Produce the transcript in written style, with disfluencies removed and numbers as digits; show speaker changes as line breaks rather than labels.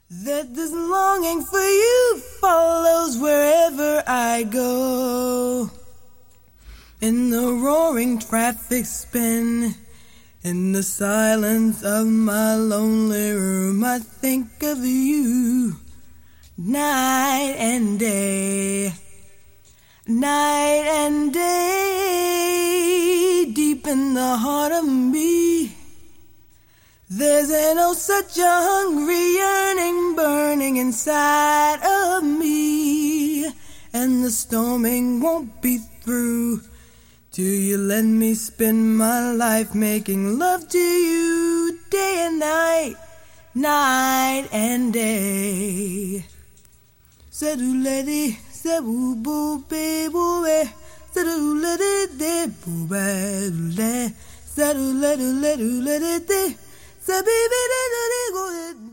That this longing for you follows wherever I go. In the roaring traffic spin, in the silence of my lonely room, I think of you night and day. Night and day, deep in the heart of me, there's such a hungry yearning burning inside of me. And the storming won't be through till you let me spend my life making love to you day and night, night and day. Saduledi, sabu boo be boo be, saduledi de boo ba le, saduledi de. Sabi be de go